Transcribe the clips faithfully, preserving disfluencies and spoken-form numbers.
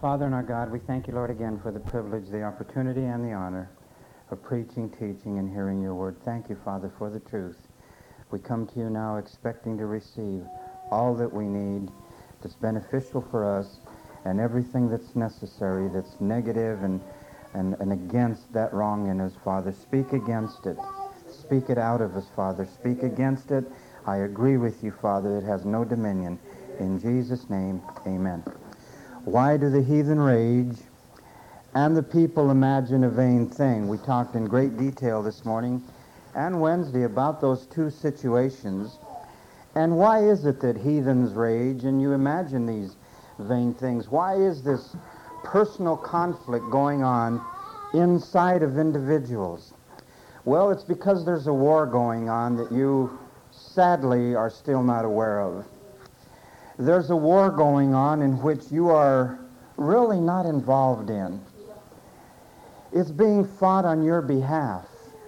Father and our God, we thank you, Lord, again for the privilege, the opportunity, and the honor of preaching, teaching, and hearing your word. Thank you, Father, for the truth. We come to you now expecting to receive all that we need that's beneficial for us, and everything that's necessary that's negative and, and, and against that wrong in us, Father. Speak against it. Speak it out of us, Father. Speak against it. I agree with you, Father. It has no dominion. In Jesus' name, amen. Why do the heathen rage and the people imagine a vain thing? We talked in great detail this morning and Wednesday about those two situations. And why is it that heathens rage and you imagine these vain things? Why is this personal conflict going on inside of individuals? Well, it's because there's a war going on that you sadly are still not aware of. There's a war going on in which you are really not involved in. It's being fought on your behalf.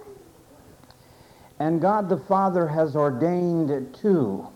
And God the Father has ordained two.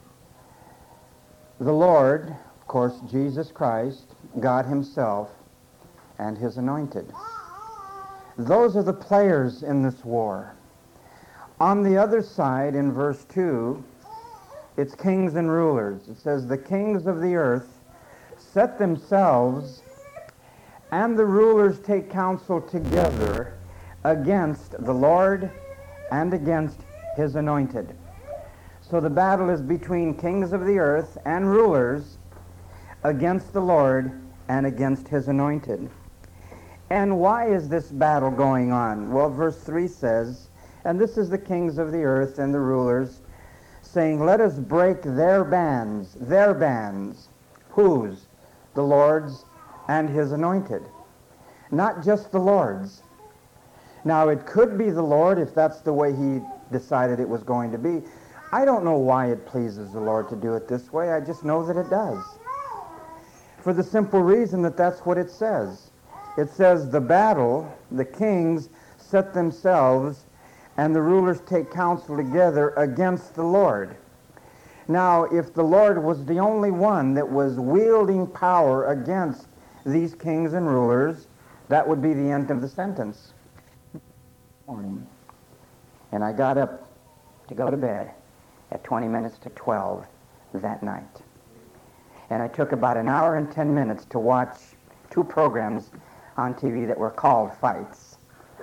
The Lord, of course, Jesus Christ, God himself, and his anointed. Those are the players in this war. On the other side, in verse two, it's kings and rulers. It says, the kings of the earth set themselves, and the rulers take counsel together against the Lord and against his anointed. So the battle is between kings of the earth and rulers against the Lord and against his anointed. And why is this battle going on? Well, verse three says, and this is the kings of the earth and the rulers, saying, let us break their bands, their bands. Whose? The Lord's and his anointed. Not just the Lord's. Now, it could be the Lord if that's the way he decided it was going to be. I don't know why it pleases the Lord to do it this way. I just know that it does. For the simple reason that that's what it says. It says the battle, the kings set themselves, and the rulers take counsel together against the Lord. Now, if the Lord was the only one that was wielding power against these kings and rulers, that would be the end of the sentence. Morning. And I got up to go to bed at twenty minutes to twelve that night. And I took about an hour and ten minutes to watch two programs on T V that were called fights.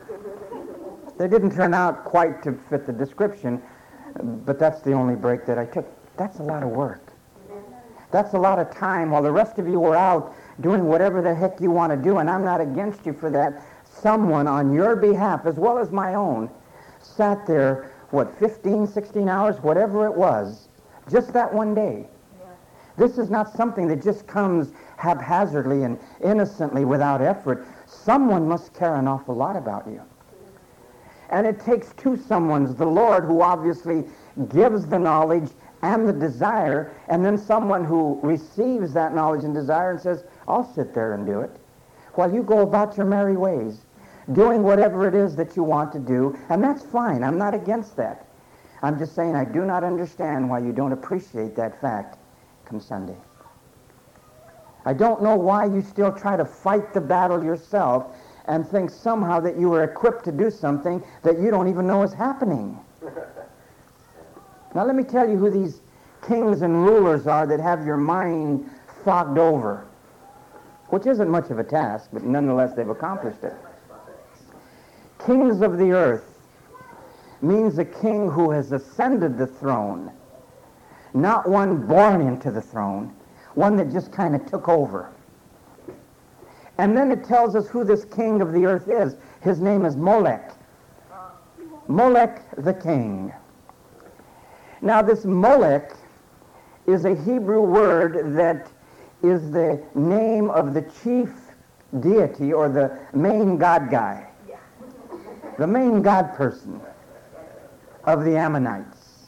They didn't turn out quite to fit the description, but that's the only break that I took. That's a lot of work. That's a lot of time while the rest of you were out doing whatever the heck you want to do, and I'm not against you for that. Someone on your behalf, as well as my own, sat there, what, fifteen, sixteen hours, whatever it was, just that one day. This is not something that just comes haphazardly and innocently without effort. Someone must care an awful lot about you. And it takes two someones, the Lord, who obviously gives the knowledge and the desire, and then someone who receives that knowledge and desire and says, I'll sit there and do it, while you go about your merry ways, doing whatever it is that you want to do, and that's fine. I'm not against that. I'm just saying I do not understand why you don't appreciate that fact come Sunday. I don't know why you still try to fight the battle yourself and think somehow that you are equipped to do something that you don't even know is happening. Now let me tell you who these kings and rulers are that have your mind fogged over, which isn't much of a task, but nonetheless they've accomplished it. Kings of the earth means a king who has ascended the throne, not one born into the throne, one that just kind of took over. And then it tells us who this king of the earth is. His name is Molech. Molech the king. Now this Molech is a Hebrew word that is the name of the chief deity or the main god guy. The main god person of the Ammonites.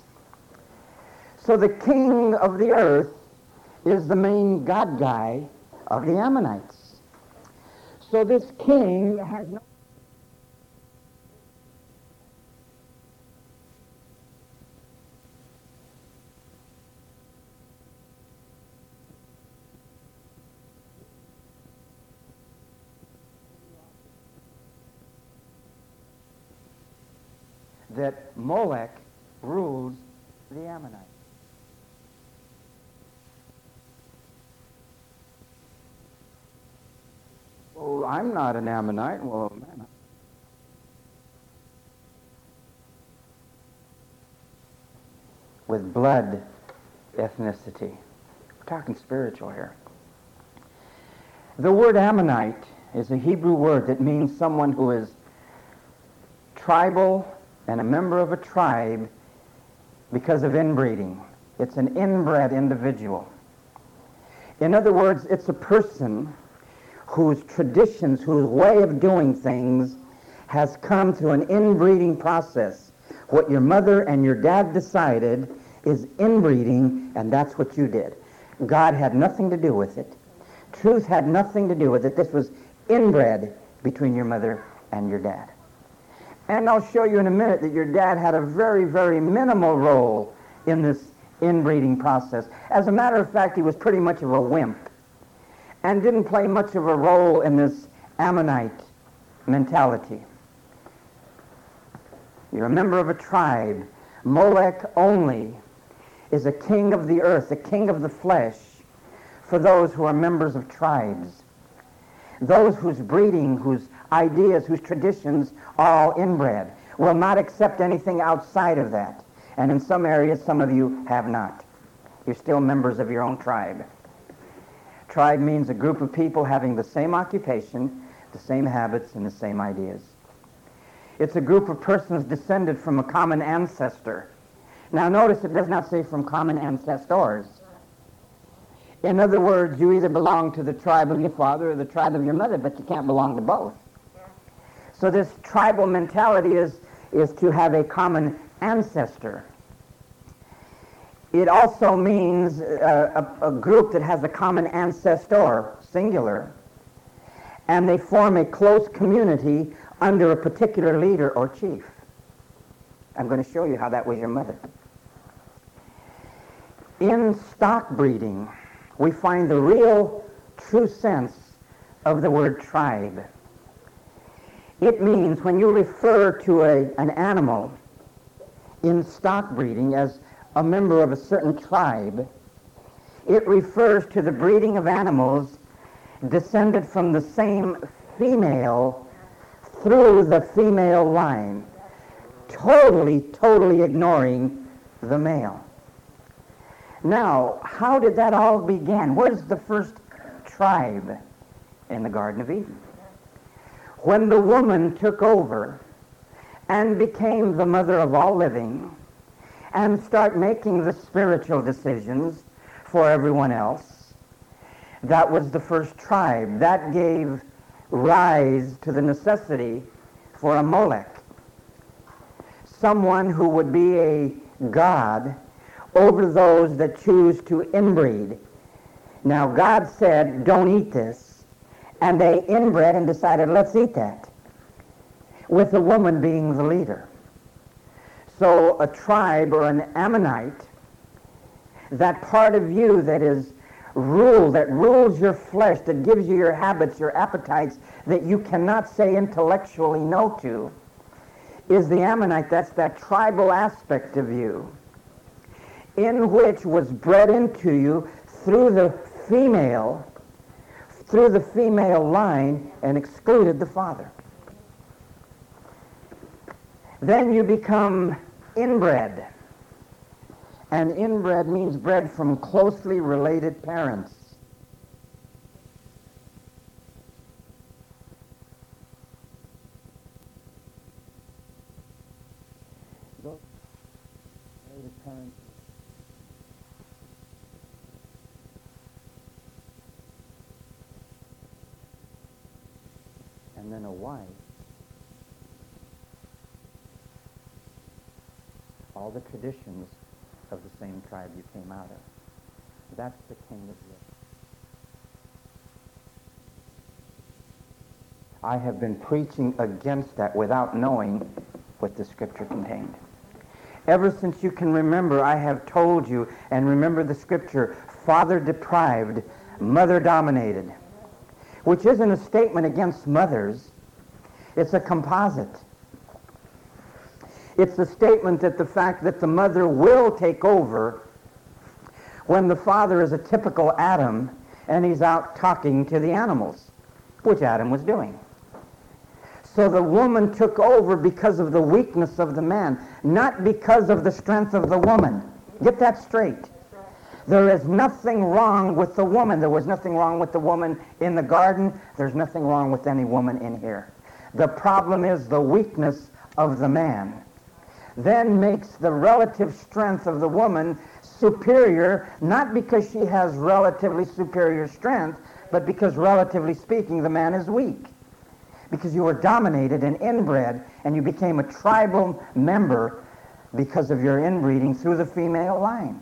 So the king of the earth is the main god guy of the Ammonites. So this king has no that Molech rules the Ammonites. Oh, I'm not an Ammonite. Well, man. With blood ethnicity. We're talking spiritual here. The word Ammonite is a Hebrew word that means someone who is tribal and a member of a tribe because of inbreeding. It's an inbred individual. In other words, it's a person whose traditions, whose way of doing things has come through an inbreeding process. What your mother and your dad decided is inbreeding, and that's what you did. God had nothing to do with it. Truth had nothing to do with it. This was inbred between your mother and your dad. And I'll show you in a minute that your dad had a very, very minimal role in this inbreeding process. As a matter of fact, he was pretty much of a wimp and didn't play much of a role in this Ammonite mentality. You're a member of a tribe. Molech only is a king of the earth, a king of the flesh, for those who are members of tribes. Those whose breeding, whose ideas, whose traditions are all inbred, will not accept anything outside of that. And in some areas, some of you have not. You're still members of your own tribe. Tribe means a group of people having the same occupation, the same habits, and the same ideas. It's a group of persons descended from a common ancestor. Now notice it does not say from common ancestors. In other words, you either belong to the tribe of your father or the tribe of your mother, but you can't belong to both. So this tribal mentality is, is to have a common ancestor. It also means a, a, a group that has a common ancestor, singular, and they form a close community under a particular leader or chief. I'm going to show you how that was your mother. In stock breeding, we find the real, true sense of the word tribe. It means when you refer to a, an animal in stock breeding as a member of a certain tribe, it refers to the breeding of animals descended from the same female through the female line, totally, totally ignoring the male. Now, how did that all begin? What is the first tribe in the Garden of Eden? When the woman took over and became the mother of all living and start making the spiritual decisions for everyone else, that was the first tribe. That gave rise to the necessity for a Molech, someone who would be a god over those that choose to inbreed. Now, God said, don't eat this, and they inbred and decided, let's eat that, with the woman being the leader. So a tribe or an Ammonite, that part of you that is rule, that rules your flesh, that gives you your habits, your appetites, that you cannot say intellectually no to, is the Ammonite. That's that tribal aspect of you, in which was bred into you through the female, through the female line, and excluded the father. Then you become inbred. And inbred means bred from closely related parents. Those related parents. And then a wife. All the traditions of the same tribe you came out of. That's the king of the earth. I have been preaching against that without knowing what the scripture contained. Ever since you can remember, I have told you, and remember the scripture, father deprived, mother dominated, which isn't a statement against mothers. It's a composite. It's a statement that the fact that the mother will take over when the father is a typical Adam and he's out talking to the animals, which Adam was doing. So the woman took over because of the weakness of the man, not because of the strength of the woman. Get that straight. There is nothing wrong with the woman. There was nothing wrong with the woman in the garden. There's nothing wrong with any woman in here. The problem is the weakness of the man. Then makes the relative strength of the woman superior, not because she has relatively superior strength, but because, relatively speaking, the man is weak. Because you were dominated and inbred, and you became a tribal member because of your inbreeding through the female line.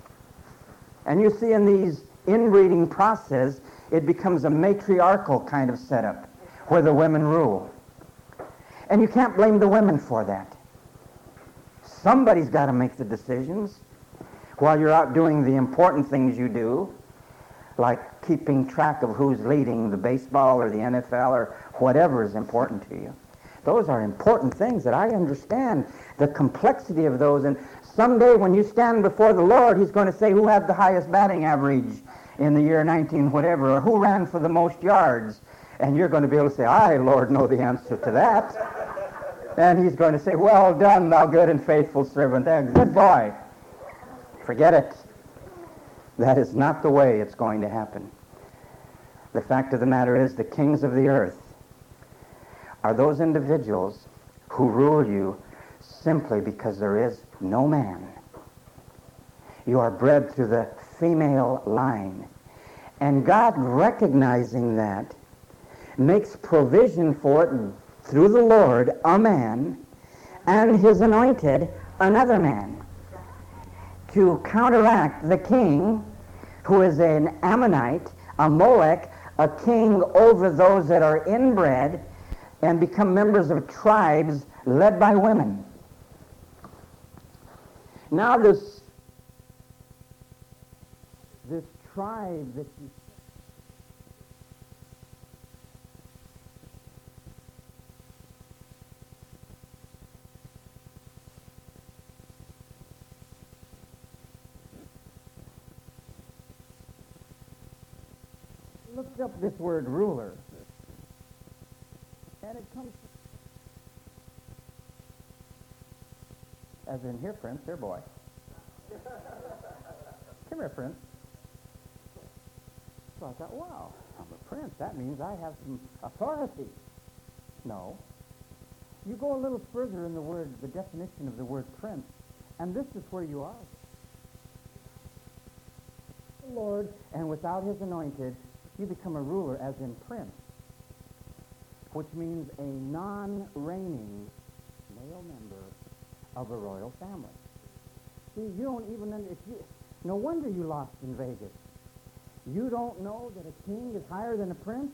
And you see in these inbreeding process, it becomes a matriarchal kind of setup where the women rule. And you can't blame the women for that. Somebody's got to make the decisions while you're out doing the important things you do, like keeping track of who's leading the baseball or the N F L or whatever is important to you. Those are important things that I understand the complexity of those. And someday when you stand before the Lord, he's going to say who had the highest batting average in the year nineteen whatever, or who ran for the most yards. And you're going to be able to say, I, Lord, know the answer to that. And he's going to say, well done, thou good and faithful servant. Good boy. Forget it. That is not the way it's going to happen. The fact of the matter is the kings of the earth are those individuals who rule you simply because there is no man. You are bred through the female line. And God, recognizing that, makes provision for it through the Lord, a man, and his anointed, another man, to counteract the king, who is an Ammonite, a Molech, a king over those that are inbred and become members of tribes led by women. Now this, this tribe that you looked up this word ruler, and it comes as in, here, Prince, here, boy. Come here, Prince. So I thought, wow, I'm a prince. That means I have some authority. No. You go a little further in the word, the definition of the word prince, and this is where you are. The Lord, and without his anointed, you become a ruler, as in prince, which means a non-reigning male member of a royal family. See, you don't even understand. You, no wonder you lost in Vegas. You don't know that a king is higher than a prince?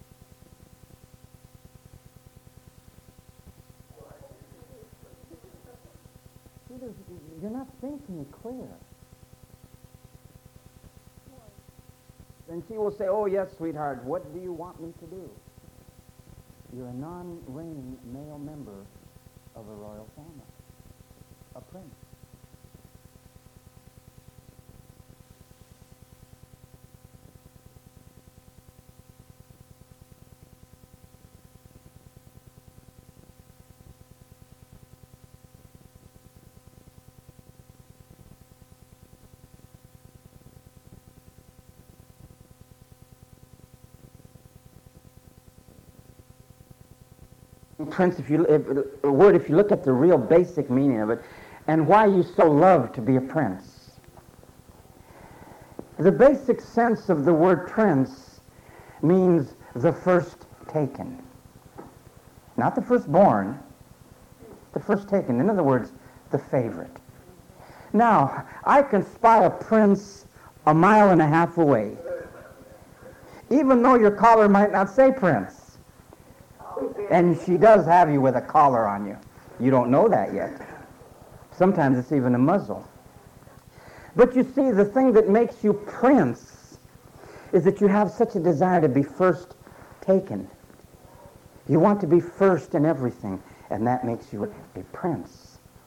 See, you're not thinking clear. And she will say, oh, yes, sweetheart, what do you want me to do? You're a non-reigning male member of a royal family, a prince. Prince, if you if, a word, if you look at the real basic meaning of it, and why you so love to be a prince. The basic sense of the word prince means the first taken. Not the firstborn, the first taken. In other words, the favorite. Now, I can spy a prince a mile and a half away, even though your collar might not say prince. And she does have you with a collar on you. You don't know that yet. Sometimes it's even a muzzle. But you see, the thing that makes you prince is that you have such a desire to be first taken. You want to be first in everything, and that makes you a prince.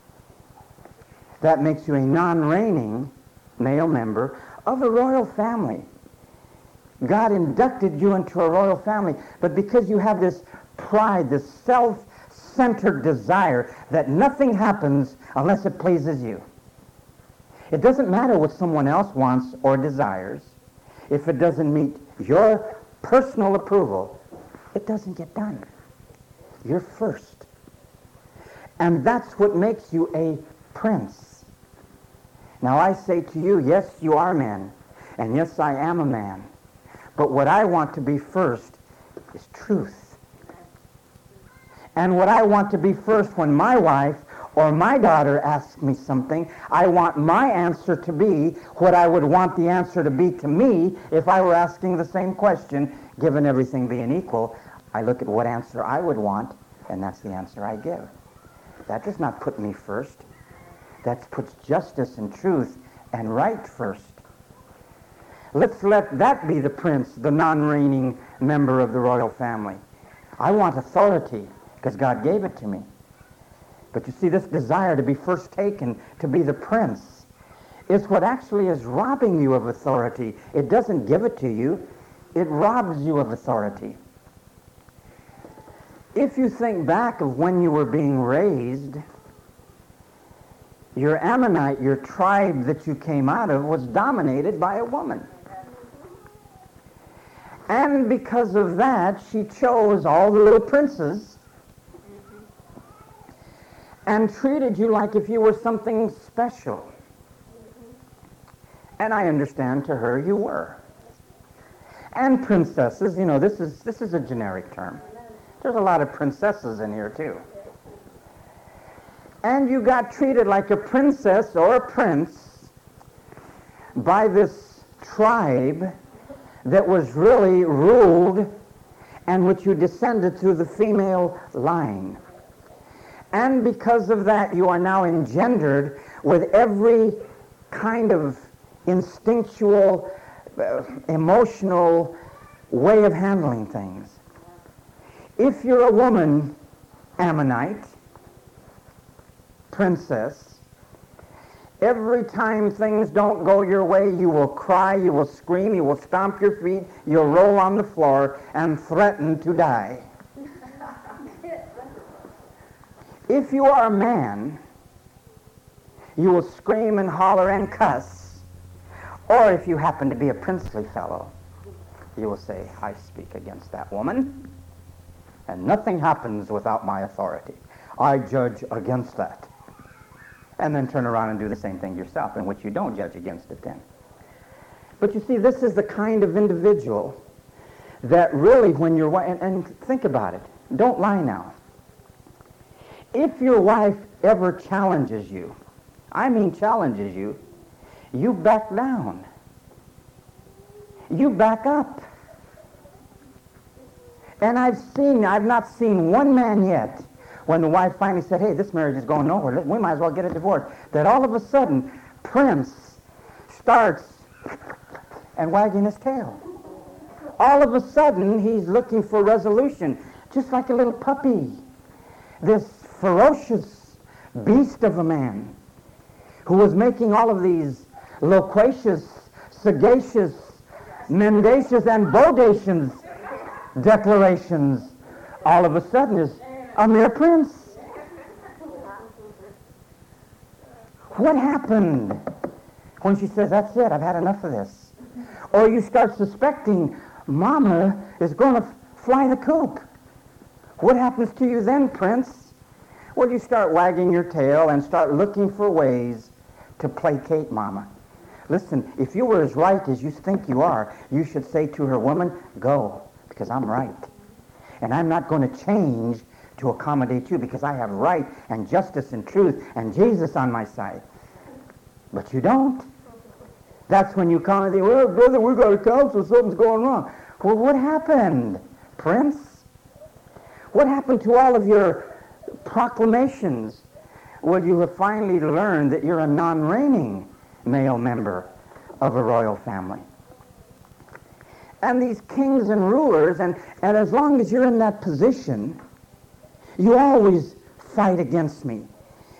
That makes you a non-reigning male member of a royal family. God inducted you into a royal family, but because you have this pride, this self-centered desire that nothing happens unless it pleases you. It doesn't matter what someone else wants or desires. If it doesn't meet your personal approval, it doesn't get done. You're first. And that's what makes you a prince. Now I say to you, yes, you are men, and yes, I am a man. But what I want to be first is truth. And what I want to be first when my wife or my daughter asks me something, I want my answer to be what I would want the answer to be to me if I were asking the same question, given everything being equal. I look at what answer I would want, and that's the answer I give. That does not put me first. That puts justice and truth and right first. Let's let that be the prince, the non-reigning member of the royal family. I want authority because God gave it to me. But you see, this desire to be first taken, to be the prince, is what actually is robbing you of authority. It doesn't give it to you. It robs you of authority. If you think back of when you were being raised, your Ammonite, your tribe that you came out of, was dominated by a woman. And because of that, she chose all the little princes and treated you like if you were something special. And I understand to her you were. And princesses, you know, this is this is a generic term. There's a lot of princesses in here too. And you got treated like a princess or a prince by this tribe that was really ruled and which you descended through the female line. And because of that, you are now engendered with every kind of instinctual, uh, emotional way of handling things. If you're a woman, Ammonite, princess, every time things don't go your way, you will cry, you will scream, you will stomp your feet, you'll roll on the floor and threaten to die. If you are a man, you will scream and holler and cuss. Or if you happen to be a princely fellow, you will say, I speak against that woman, and nothing happens without my authority. I judge against that. And then turn around and do the same thing yourself, in which you don't judge against it then. But you see, this is the kind of individual that really when you're, and, and think about it, don't lie now. If your wife ever challenges you, I mean challenges you, you back down. You back up. And I've seen, I've not seen one man yet, when the wife finally said, hey, this marriage is going nowhere, we might as well get a divorce, that all of a sudden, Prince starts and wagging his tail. All of a sudden, he's looking for resolution, just like a little puppy. This ferocious beast of a man who was making all of these loquacious, sagacious, mendacious, and bodacious declarations, all of a sudden is a mere prince. What happened when she says, that's it, I've had enough of this? Or you start suspecting Mama is going to fly the coop. What happens to you then, Prince? Well, you start wagging your tail and start looking for ways to placate Mama. Listen, if you were as right as you think you are, you should say to her, woman, go, because I'm right. And I'm not going to change to accommodate you because I have right and justice and truth and Jesus on my side. But you don't. That's when you come and say, well, brother, we've got to counsel, something's going wrong. Well, what happened, Prince? What happened to all of your proclamations? Well, you have finally learned that you're a non-reigning male member of a royal family. And these kings and rulers, and, and as long as you're in that position, you always fight against me.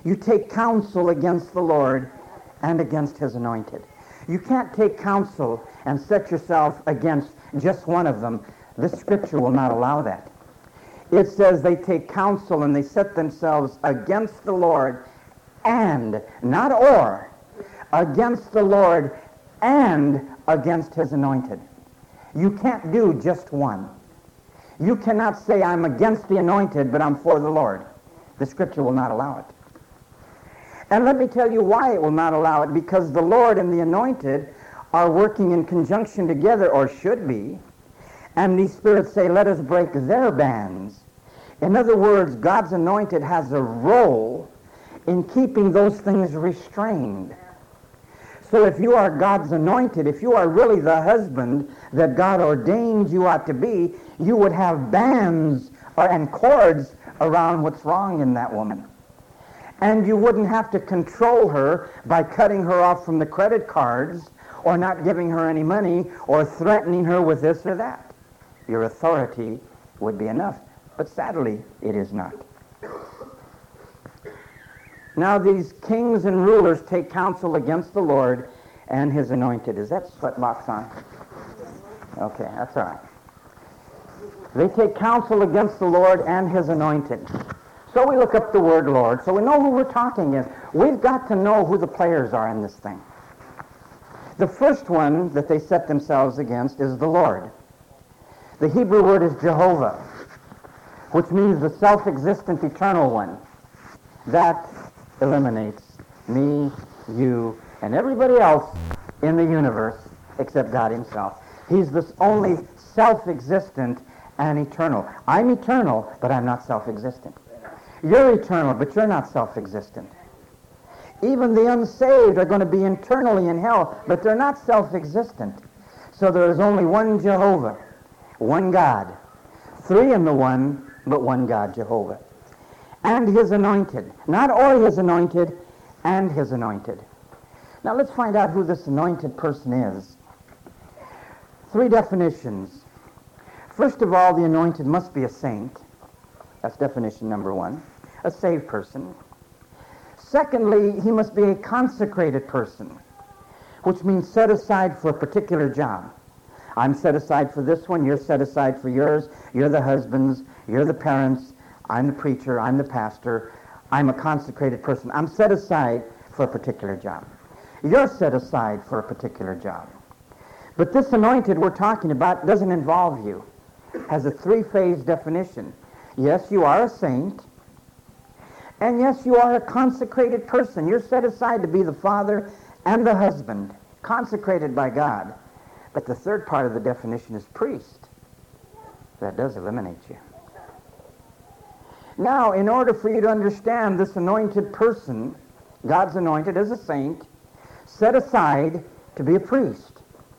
You take counsel against the Lord and against his anointed. You can't take counsel and set yourself against just one of them. This scripture will not allow that. It says they take counsel and they set themselves against the Lord and, not or, against the Lord and against his anointed. You can't do just one. You cannot say, I'm against the anointed, but I'm for the Lord. The scripture will not allow it. And let me tell you why it will not allow it. Because the Lord and the anointed are working in conjunction together, or should be. And these spirits say, let us break their bands. In other words, God's anointed has a role in keeping those things restrained. So if you are God's anointed, if you are really the husband that God ordained you ought to be, you would have bands and cords around what's wrong in that woman. And you wouldn't have to control her by cutting her off from the credit cards or not giving her any money or threatening her with this or that. Your authority would be enough. But sadly, it is not. Now these kings and rulers take counsel against the Lord and his anointed. Is that sweatbox on? Okay, that's all right. They take counsel against the Lord and his anointed. So we look up the word Lord, so we know who we're talking is. We've got to know who the players are in this thing. The first one that they set themselves against is the Lord. The Hebrew word is Jehovah, which means the self-existent eternal one. That eliminates me, you, and everybody else in the universe except God himself. He's the only self-existent and eternal. I'm eternal, but I'm not self-existent. You're eternal, but you're not self-existent. Even the unsaved are going to be internally in hell, but they're not self-existent. So there is only one Jehovah, one God. Three in the one, but one God, Jehovah. And his anointed. Not or his anointed, and his anointed. Now let's find out who this anointed person is. Three definitions. First of all, the anointed must be a saint. That's definition number one. A saved person. Secondly, he must be a consecrated person, which means set aside for a particular job. I'm set aside for this one, you're set aside for yours, you're the husbands, you're the parents, I'm the preacher, I'm the pastor, I'm a consecrated person. I'm set aside for a particular job. You're set aside for a particular job. But this anointed we're talking about doesn't involve you. It has a three-phase definition. Yes, you are a saint. And yes, you are a consecrated person. You're set aside to be the father and the husband, consecrated by God. But the third part of the definition is priest. That does eliminate you. Now, in order for you to understand this anointed person, God's anointed as a saint, set aside to be a priest.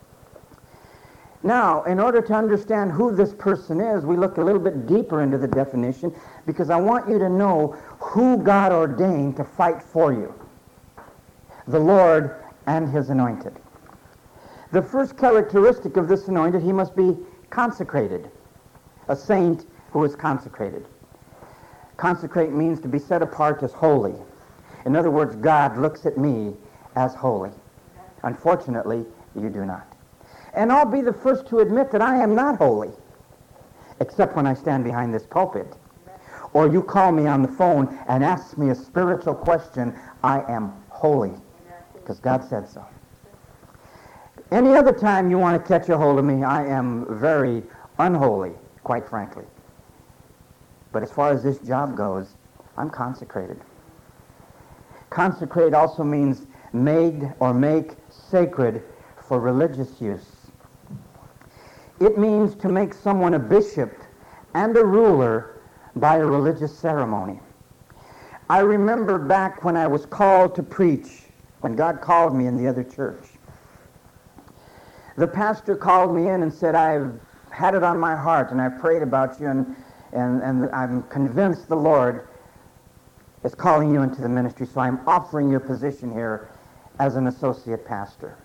Now, in order to understand who this person is, we look a little bit deeper into the definition because I want you to know who God ordained to fight for you. The Lord and his anointed. The first characteristic of this anointed, he must be consecrated. A saint who is consecrated. Consecrate means to be set apart as holy. In other words, God looks at me as holy. Unfortunately, you do not. And I'll be the first to admit that I am not holy, except when I stand behind this pulpit. Or you call me on the phone and ask me a spiritual question, I am holy, because God said so. Any other time you want to catch a hold of me, I am very unholy, quite frankly. But as far as this job goes, I'm consecrated. Consecrate also means made or make sacred for religious use. It means to make someone a bishop and a ruler by a religious ceremony. I remember back when I was called to preach, when God called me in the other church. The pastor called me in and said, I've had it on my heart and I've prayed about you and, and, and I'm convinced the Lord is calling you into the ministry, so I'm offering your position here as an associate pastor.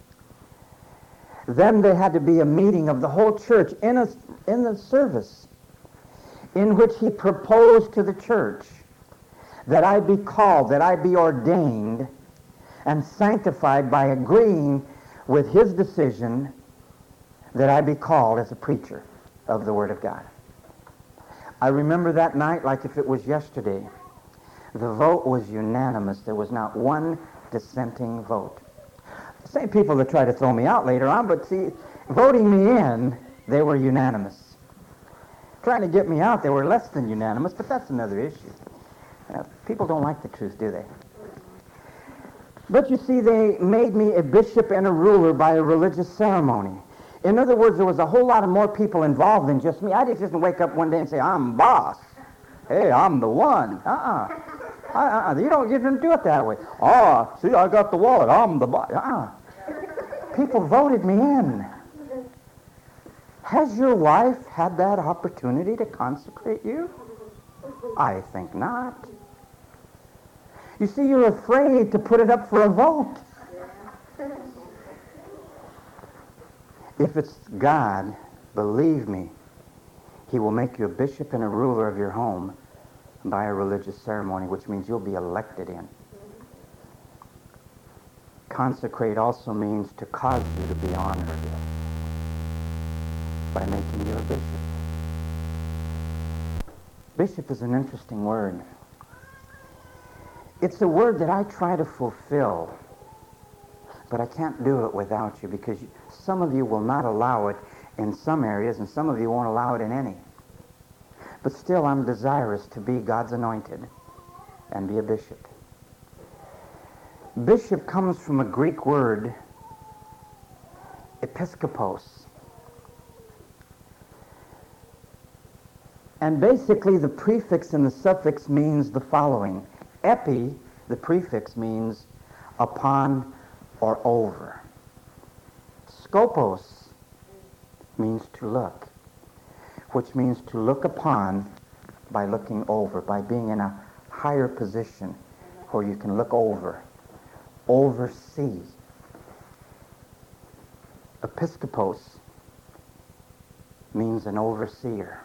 Then there had to be a meeting of the whole church in a, in the service in which he proposed to the church that I be called, that I be ordained and sanctified by agreeing with his decision that I be called as a preacher of the Word of God. I remember that night like if it was yesterday. The vote was unanimous. There was not one dissenting vote. The same people that try to throw me out later on, but see, voting me in, they were unanimous. Trying to get me out, they were less than unanimous, but that's another issue. Uh, people don't like the truth, do they? But you see, they made me a bishop and a ruler by a religious ceremony. In other words, there was a whole lot of more people involved than just me. I didn't just wake up one day and say, I'm boss. Hey, I'm the one. Uh-uh. Uh-uh. You don't, you didn't do it that way. Oh, see, I got the wallet. I'm the boss. Uh-uh. People voted me in. Has your wife had that opportunity to consecrate you? I think not. You see, you're afraid to put it up for a vote. If it's God, believe me, he will make you a bishop and a ruler of your home by a religious ceremony, which means you'll be elected in. Consecrate also means to cause you to be honored by making you a bishop. Bishop is an interesting word. It's a word that I try to fulfill, but I can't do it without you, because you, some of you will not allow it in some areas, and some of you won't allow it in any. But still, I'm desirous to be God's anointed and be a bishop. Bishop comes from a Greek word, episkopos. And basically, the prefix and the suffix means the following. Epi, the prefix, means upon or over. Skopos means to look, which means to look upon by looking over, by being in a higher position where you can look over, oversee. Episkopos means an overseer,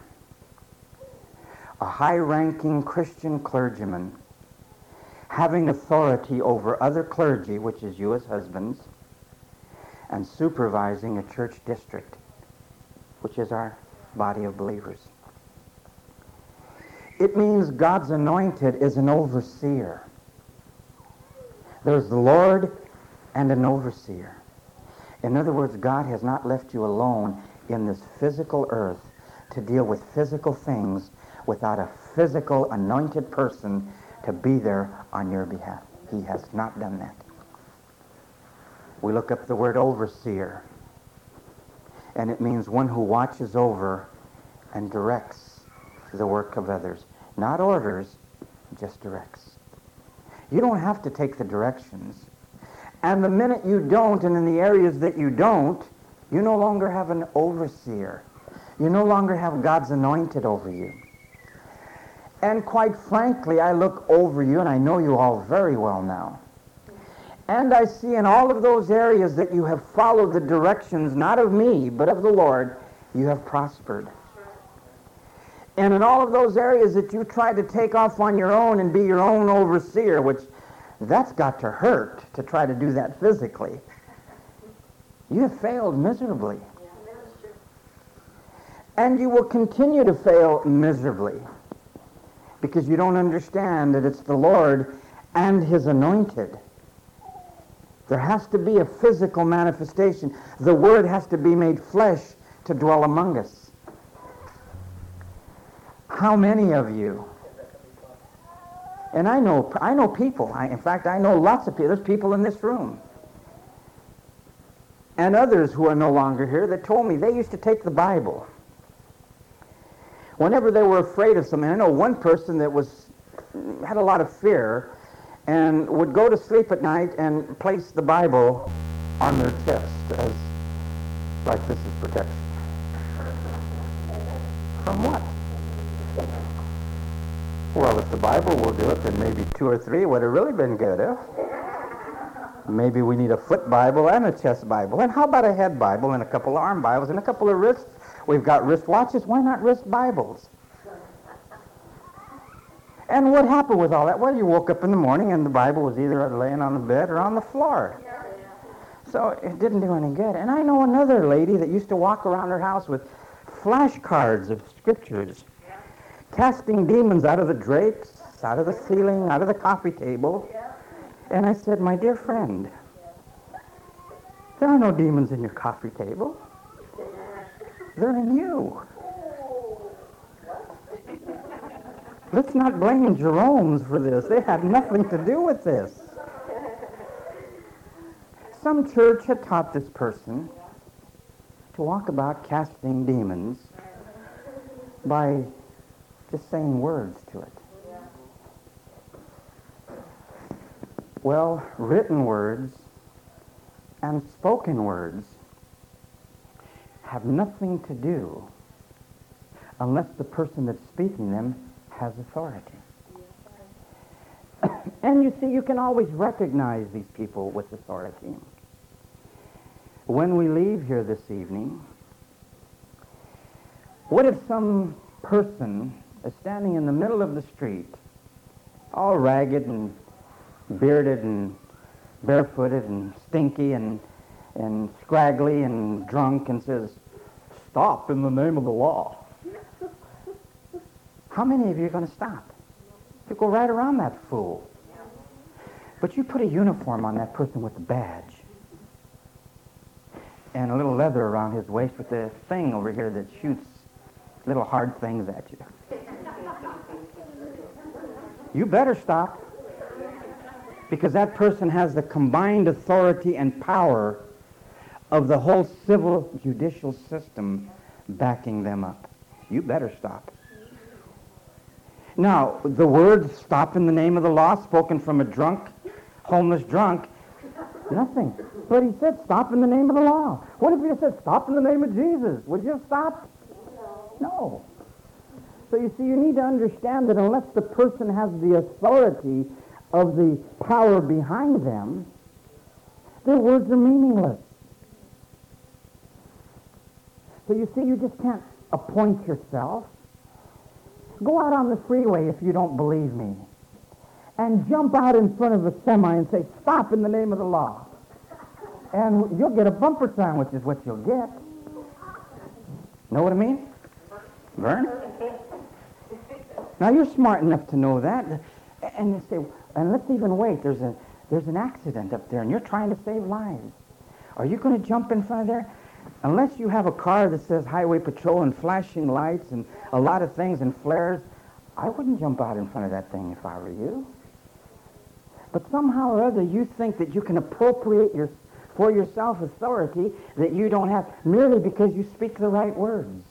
a high-ranking Christian clergyman having authority over other clergy, which is you as husbands, and supervising a church district, which is our body of believers. It means God's anointed is an overseer. There's the Lord and an overseer. In other words, God has not left you alone in this physical earth to deal with physical things without a physical anointed person to be there on your behalf. He has not done that. We look up the word overseer, and it means one who watches over and directs the work of others. Not orders, just directs. You don't have to take the directions. And the minute you don't, and in the areas that you don't, you no longer have an overseer. You no longer have God's anointed over you. And quite frankly, I look over you, and I know you all very well now. And I see in all of those areas that you have followed the directions, not of me, but of the Lord, you have prospered. And in all of those areas that you tried to take off on your own and be your own overseer, which that's got to hurt to try to do that physically, you have failed miserably. And you will continue to fail miserably, because you don't understand that it's the Lord and his anointed. There has to be a physical manifestation. The Word has to be made flesh to dwell among us. How many of you? And I know I know people. I, in fact, I know lots of people. There's people in this room. And others who are no longer here that told me they used to take the Bible. Whenever they were afraid of something, I know one person that was had a lot of fear and would go to sleep at night and place the Bible on their chest as like this is protection. From what? Well, if the Bible will do it, then maybe two or three would have really been good, eh? Maybe we need a foot Bible and a chest Bible. And how about a head Bible and a couple of arm Bibles and a couple of wrists? We've got wrist watches. Why not wrist Bibles? And what happened with all that? Well, you woke up in the morning and the Bible was either laying on the bed or on the floor. So it didn't do any good. And I know another lady that used to walk around her house with flashcards of scriptures, casting demons out of the drapes, out of the ceiling, out of the coffee table. And I said, my dear friend, there are no demons in your coffee table. They're in you. Let's not blame Jerome's for this. They had nothing to do with this. Some church had taught this person to walk about casting demons by just saying words to it. Well, written words and spoken words have nothing to do unless the person that's speaking them has authority. And you see, you can always recognize these people with authority. When we leave here this evening, what if some person is standing in the middle of the street, all ragged and bearded and barefooted and stinky and, and scraggly and drunk, and says, "Stop in the name of the law"? How many of you are going to stop? You go right around that fool. But you put a uniform on that person with a badge and a little leather around his waist with a thing over here that shoots little hard things at you. You better stop, because that person has the combined authority and power of the whole civil judicial system backing them up. You better stop. Now, the words "stop in the name of the law" spoken from a drunk, homeless drunk, nothing. But he said, "Stop in the name of the law." What if he had said, "Stop in the name of Jesus"? Would you have stopped? No. So you see, you need to understand that unless the person has the authority of the power behind them, their words are meaningless. So you see, you just can't appoint yourself. Go out on the freeway if you don't believe me, and jump out in front of a semi and say, "Stop in the name of the law." And you'll get a bumper sandwich is what you'll get. Know what I mean? Vern? Now you're smart enough to know that. And you say, and let's even wait, there's a there's an accident up there and you're trying to save lives. Are you going to jump in front of there? Unless you have a car that says highway patrol and flashing lights and a lot of things and flares, I wouldn't jump out in front of that thing if I were you. But somehow or other you think that you can appropriate your, for yourself authority that you don't have merely because you speak the right words.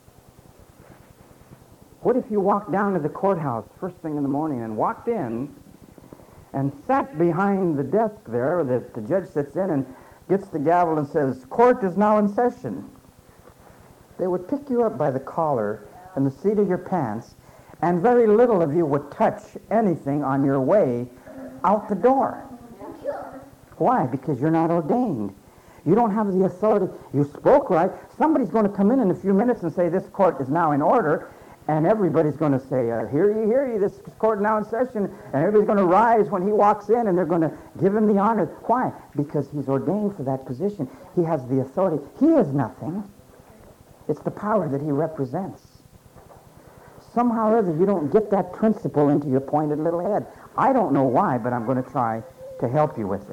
What if you walked down to the courthouse first thing in the morning and walked in and sat behind the desk there that the judge sits in and gets the gavel and says, "Court is now in session"? They would pick you up by the collar and the seat of your pants, and very little of you would touch anything on your way out the door. Why? Because you're not ordained. You don't have the authority. You spoke right. Somebody's going to come in in a few minutes and say, "This court is now in order," and everybody's going to say, uh, "Hear ye, hear ye, this court now in session," and everybody's going to rise when he walks in, and they're going to give him the honor. Why? Because he's ordained for that position. He has the authority. He is nothing. It's the power that he represents. Somehow or other, you don't get that principle into your pointed little head. I don't know why, but I'm going to try to help you with it.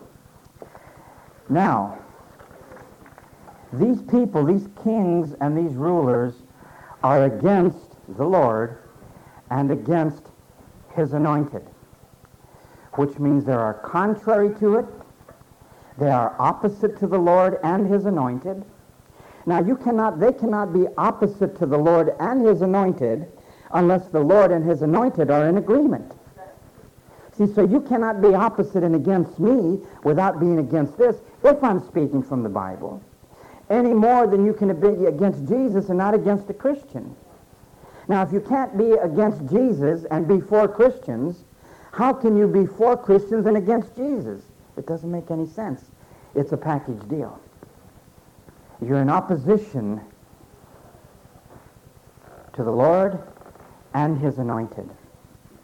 Now, these people, these kings and these rulers, are against the Lord and against his anointed, which means they are contrary to it. They are opposite to the Lord and his anointed. Now, you cannot, they cannot be opposite to the Lord and his anointed unless the Lord and his anointed are in agreement. See, so you cannot be opposite and against me without being against this, if I'm speaking from the Bible, any more than you can be against Jesus and not against a Christian. Now, if you can't be against Jesus and be for Christians, how can you be for Christians and against Jesus? It doesn't make any sense. It's a package deal. You're in opposition to the Lord and his anointed.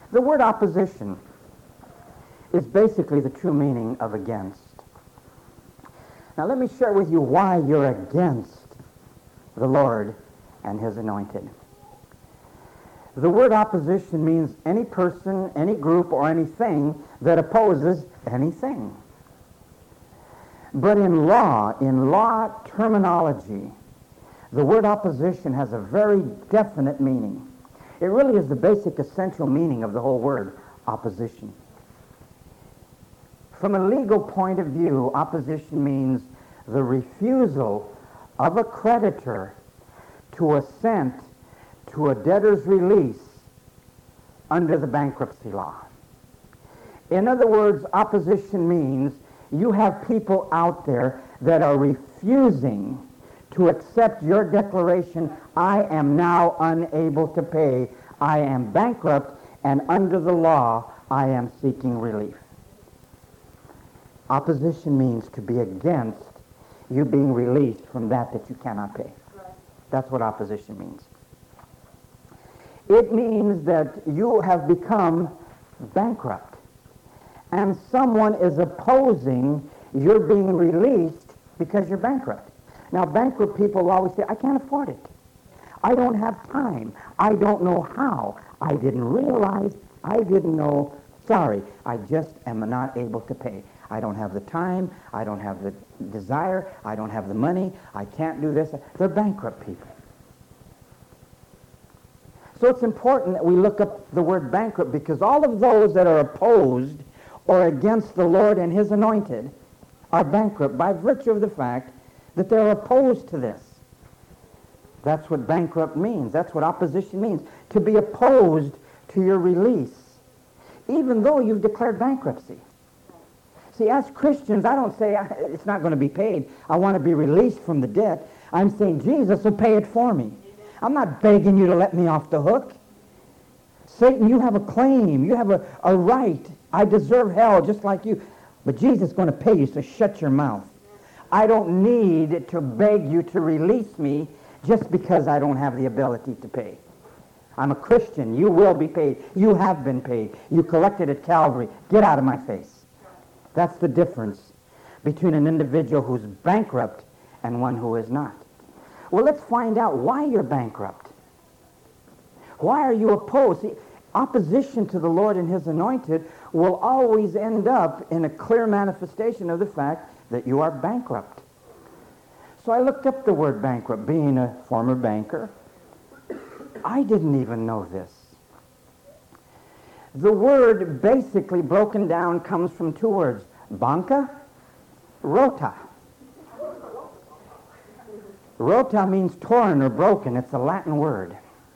The word opposition is basically the true meaning of against. Now let me share with you why you're against the Lord and his anointed. The word opposition means any person, any group, or anything that opposes anything. But in law, in law terminology, the word opposition has a very definite meaning. It really is the basic essential meaning of the whole word, opposition. From a legal point of view, opposition means the refusal of a creditor to assent to a debtor's release under the bankruptcy law. In other words, opposition means you have people out there that are refusing to accept your declaration, I am now unable to pay, I am bankrupt, and under the law, I am seeking relief. Opposition means to be against you being released from that that you cannot pay. That's what opposition means. It means that you have become bankrupt, and someone is opposing your being released because you're bankrupt. Now, bankrupt people always say, I can't afford it. I don't have time. I don't know how. I didn't realize. I didn't know. Sorry, I just am not able to pay. I don't have the time. I don't have the desire. I don't have the money. I can't do this. They're bankrupt people. So it's important that we look up the word bankrupt, because all of those that are opposed or against the Lord and his anointed are bankrupt by virtue of the fact that they're opposed to this. That's what bankrupt means. That's what opposition means. To be opposed to your release, even though you've declared bankruptcy. See, as Christians, I don't say it's not going to be paid. I want to be released from the debt. I'm saying Jesus will pay it for me. I'm not begging you to let me off the hook. Satan, you have a claim. You have a, a right. I deserve hell just like you. But Jesus is going to pay you, so shut your mouth. I don't need to beg you to release me just because I don't have the ability to pay. I'm a Christian. You will be paid. You have been paid. You collected at Calvary. Get out of my face. That's the difference between an individual who's bankrupt and one who is not. Well, let's find out why you're bankrupt. Why are you opposed? See, opposition to the Lord and his anointed will always end up in a clear manifestation of the fact that you are bankrupt. So I looked up the word bankrupt. Being a former banker, I didn't even know this. The word basically broken down comes from two words, banca, rota. Rota means torn or broken. It's a Latin word.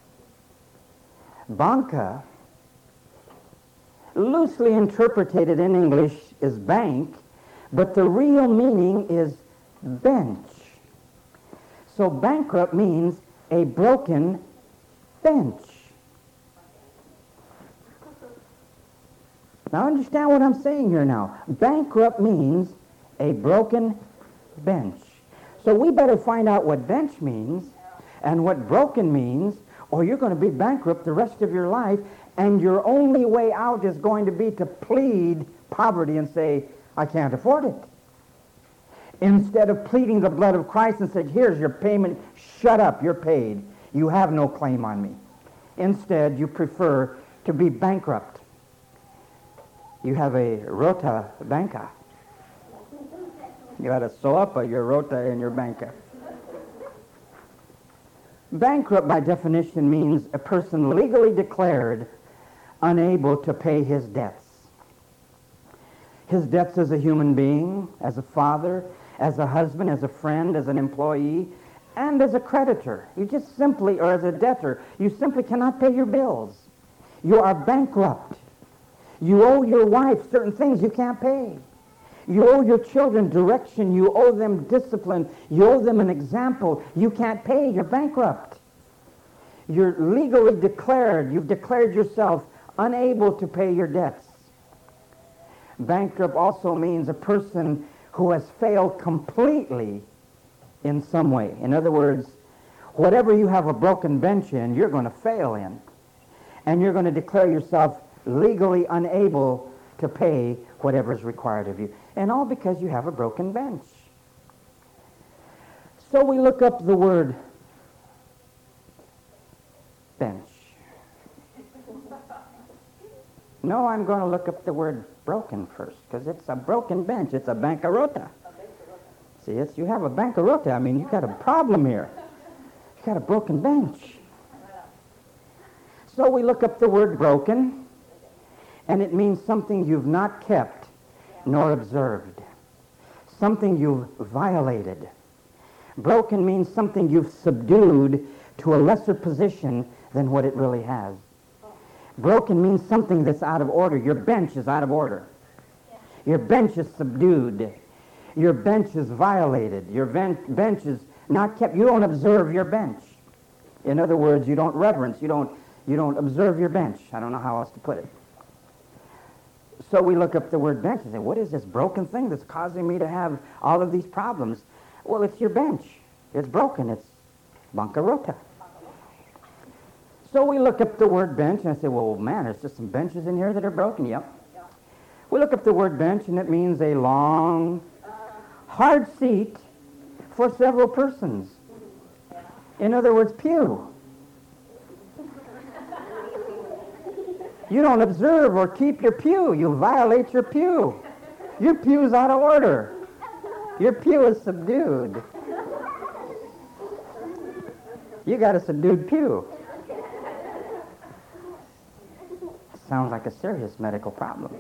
Banca, loosely interpreted in English, is bank, but the real meaning is bench. So bankrupt means a broken bench. Now understand what I'm saying here now. Bankrupt means a broken bench. So we better find out what bench means and what broken means, or you're going to be bankrupt the rest of your life, and your only way out is going to be to plead poverty and say, I can't afford it. Instead of pleading the blood of Christ and saying, here's your payment, shut up, you're paid. You have no claim on me. Instead, you prefer to be bankrupt. You have a rota banca. You got to sew up your rota in your banca. Bankrupt, by definition, means a person legally declared unable to pay his debts. His debts as a human being, as a father, as a husband, as a friend, as an employee, and as a creditor. You just simply, or as a debtor, you simply cannot pay your bills. You are bankrupt. You owe your wife certain things you can't pay. You owe your children direction. You owe them discipline. You owe them an example. You can't pay. You're bankrupt. You're legally declared. You've declared yourself unable to pay your debts. Bankrupt also means a person who has failed completely in some way. In other words, whatever you have a broken bench in, you're going to fail in. And you're going to declare yourself legally unable to pay whatever is required of you. And all because you have a broken bench. So we look up the word bench. No, I'm going to look up the word broken first, because it's a broken bench. It's a bancarrota. See, it's, you have a bancarrota. I mean, you've got a problem here. You've got a broken bench. So we look up the word broken, and it means something you've not kept nor observed, something you've violated. Broken means something you've subdued to a lesser position than what it really has. Broken means something that's out of order. Your bench is out of order. Your bench is subdued. Your bench is violated. Your ben- bench is not kept. You don't observe your bench. In other words, you don't reverence. You don't, you don't observe your bench. I don't know how else to put it. So we look up the word bench and say, what is this broken thing that's causing me to have all of these problems? Well, it's your bench. It's broken. It's bancarrota. So we look up the word bench, and I say, well, man, there's just some benches in here that are broken. Yep. We look up the word bench, and it means a long, hard seat for several persons. In other words, pew. You don't observe or keep your pew. You violate your pew. Your pew's out of order. Your pew is subdued. You got a subdued pew. Sounds like a serious medical problem.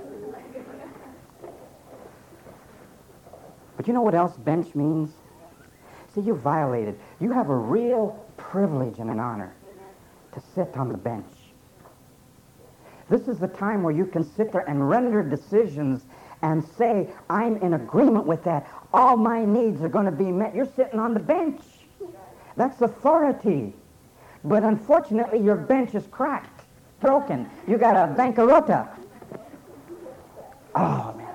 But you know what else bench means? See, you violated. You have a real privilege and an honor to sit on the bench. This is the time where you can sit there and render decisions and say, I'm in agreement with that. All my needs are going to be met. You're sitting on the bench. That's authority. But unfortunately, your bench is cracked, broken. You got a bancarrota. Oh, man.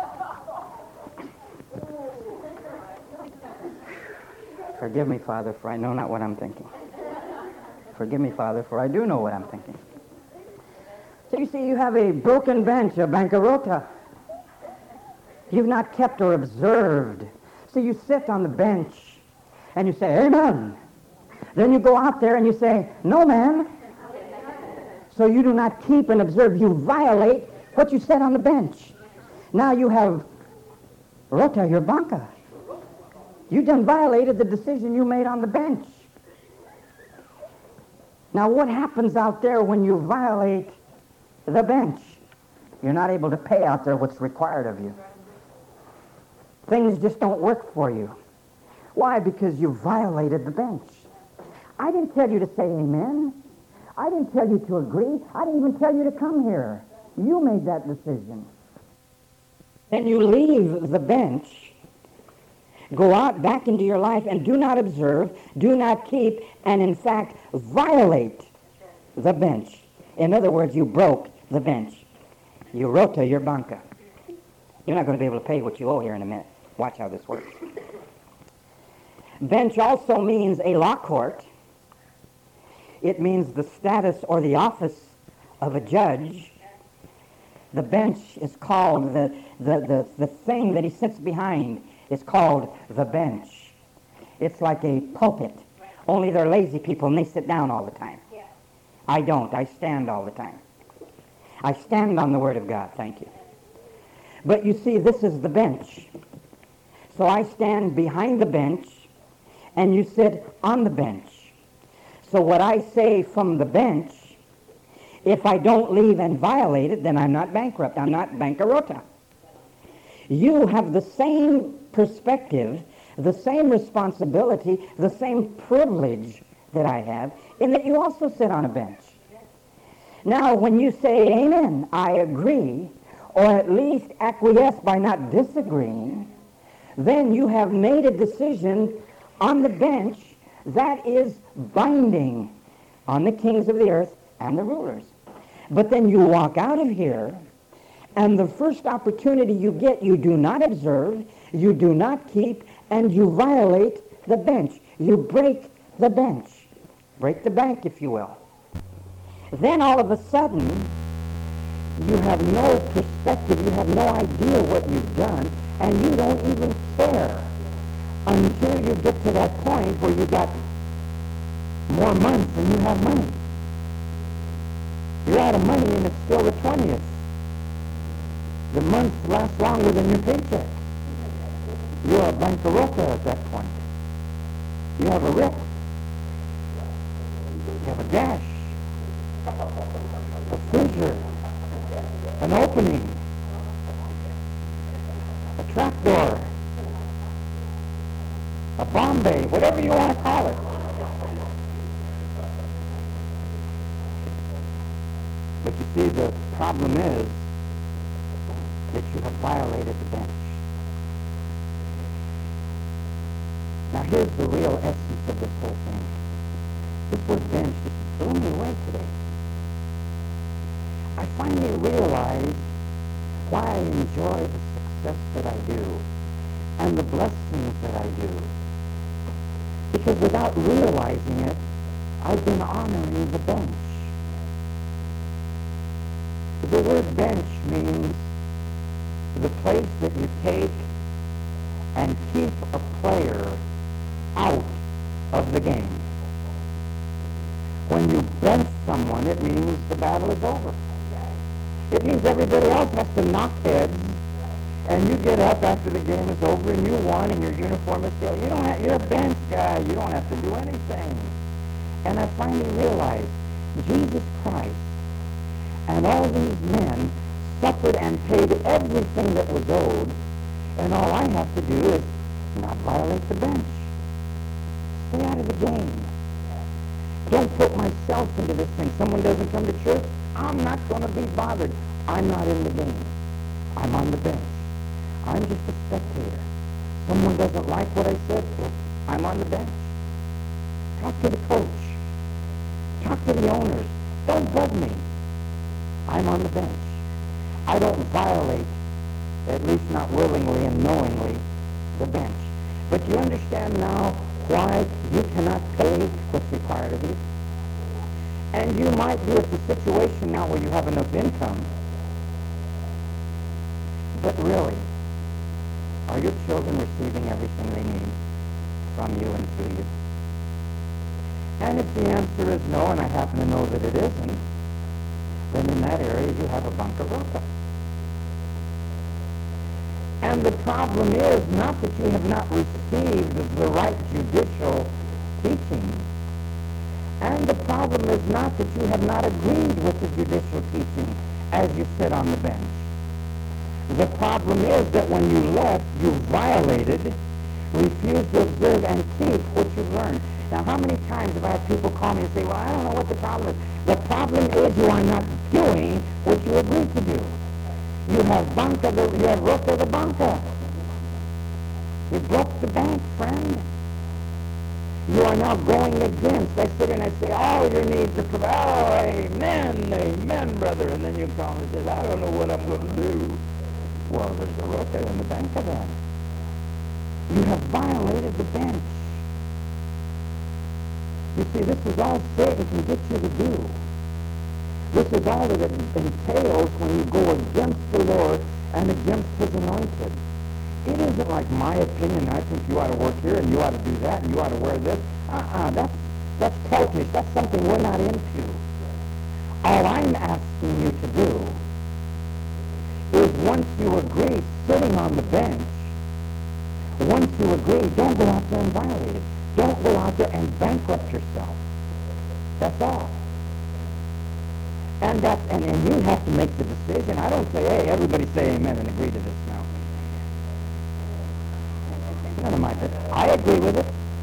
Forgive me, Father, for I know not what I'm thinking. Forgive me, Father, for I do know what I'm thinking. So you see, you have a broken bench, a bancarrota. You've not kept or observed. So you sit on the bench and you say, amen. Then you go out there and you say, no, man. So you do not keep and observe. You violate what you said on the bench. Now you have rota your banca. You done violated the decision you made on the bench. Now what happens out there when you violate the bench? You're not able to pay out there what's required of you. Things just don't work for you. Why? Because you violated the bench. I didn't tell you to say amen. I didn't tell you to agree. I didn't even tell you to come here. You made that decision. Then you leave the bench, go out back into your life, and do not observe, do not keep, and in fact violate the bench. In other words, you broke the bench. You rota your banca. You're not going to be able to pay what you owe here in a minute. Watch how this works. Bench also means a law court. It means the status or the office of a judge. The bench is called, the, the, the, the thing that he sits behind is called the bench. It's like a pulpit. Only they're lazy people and they sit down all the time. I don't. I stand all the time. I stand on the Word of God. Thank you. But you see, this is the bench. So I stand behind the bench, and you sit on the bench. So what I say from the bench, if I don't leave and violate it, then I'm not bankrupt. I'm not bancarrota. You have the same perspective, the same responsibility, the same privilege that I have, in that you also sit on a bench. Now, when you say amen, I agree, or at least acquiesce by not disagreeing, then you have made a decision on the bench that is binding on the kings of the earth and the rulers. But then you walk out of here, and the first opportunity you get, you do not observe, you do not keep, and you violate the bench. You break the bench. Break the bank, if you will. Then all of a sudden, You have no perspective. You have no idea what you've done, and you don't even care until you get to that point where you got more months than you have money. You're out of money, and it's still the twentieth. The months last longer than your paycheck. You're a bancarota at that point. You have a rip. You have a dash. A fissure. An opening. A trapdoor. A Bombay. Whatever you want to call it. But you see, the problem is that you have violated the bench. Now here's the real essence of this whole thing. This word bench just blew me away today. I finally realized why I enjoy the success that I do and the blessings that I do. Because without realizing it, I've been honoring the bench. The word bench means the place that you take and keep a player out of the game. When you bench someone, it means the battle is over. It means everybody else has to knock heads, and you get up after the game is over and you won and your uniform is still. You don't have, you're a bench guy. You don't have to do anything. And I finally realized Jesus Christ and all these men suffered and paid everything that was owed, and all I have to do is not violate the bench. Stay out of the game. Don't put myself into this thing. Someone doesn't come to church, I'm not going to be bothered. I'm not in the game. I'm on the bench. I'm just a spectator. Someone doesn't like what I said, I'm on the bench. Talk to the coach. Talk to the owners. Don't bug me. I'm on the bench. I don't violate, at least not willingly and knowingly, the bench. But you understand now why you cannot pay what's required of you? And you might be at the situation now where you have enough income. But really, are your children receiving everything they need from you and through you? And if the answer is no, and I happen to know that it isn't, then in that area you have a bancarota. And the problem is not that you have not received the right judicial teaching. And the problem is not that you have not agreed with the judicial teaching as you sit on the bench. The problem is that when you left, you violated, refused to observe and keep what you've learned. Now, how many times have I had people call me and say, well, I don't know what the problem is. The problem is you are not doing what you agreed to do. You have banca, the, you have rota the banca. You broke the bank, friend. You are now going against. I sit and I say, all your needs are provided. Oh, amen, amen, brother. And then you call me and say, I don't know what I'm going to do. Well, there's a rota in the banca then. You have violated the bench. You see, this is all Satan can get you to do. This is all that it entails when you go against the Lord and against His anointed. It isn't like my opinion, I think you ought to work here and you ought to do that and you ought to wear this. Uh-uh, that's, that's cultish. That's something we're not into. All I'm asking you to do is once you agree sitting on the bench, once you agree, don't go out there and violate it. Don't go out there and bankrupt yourself. That's all. And that's and, and you have to make the decision. I don't say, hey, everybody say amen and agree to this now. None of my business. I agree with it.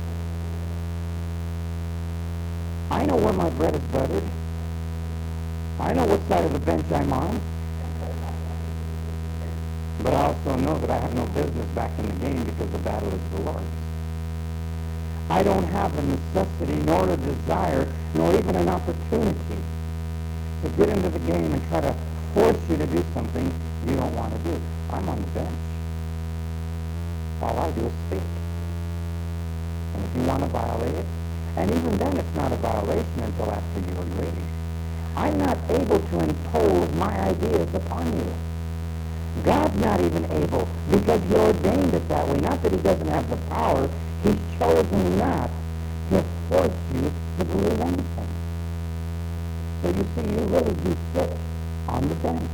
I know where my bread is buttered. I know what side of the bench I'm on. But I also know that I have no business back in the game because the battle is the Lord's. I don't have a necessity, nor a desire, nor even an opportunity to get into the game and try to force you to do something you don't want to do. I'm on the bench. All I do is speak. And if you want to violate it, and even then it's not a violation until after you agree. I'm not able to impose my ideas upon you. God's not even able, because he ordained it that way. Not that he doesn't have the power. He's chosen not to force you to believe anything. So you see, you really do sit on the bench.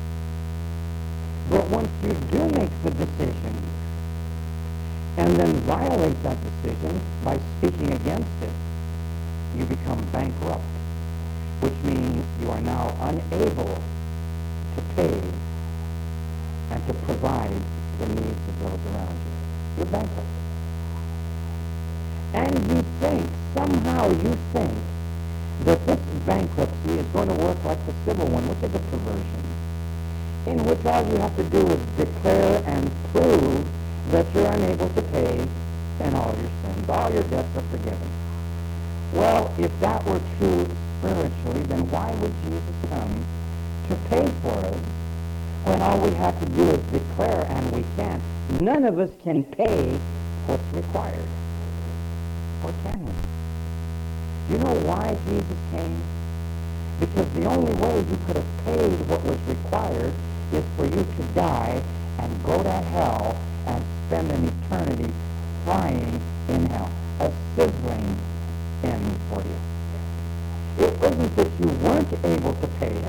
But once you do make the decision, and then violate that decision by speaking against it, you become bankrupt, which means you are now unable to pay and to provide the needs of those around you. You're bankrupt. And you think, somehow you think, that this bankruptcy is going to work like the civil one, which is a perversion, in which all you have to do is declare and prove that you're unable to pay, and all your sins, all your debts are forgiven. Well, if that were true spiritually, then why would Jesus come to pay for us when all we have to do is declare, and we can't? None of us can pay what's required. Or can we? You know why Jesus came? Because the only way you could have paid what was required is for you to die and go to hell and spend an eternity frying in hell, a sizzling end for you. It wasn't that you weren't able to pay it.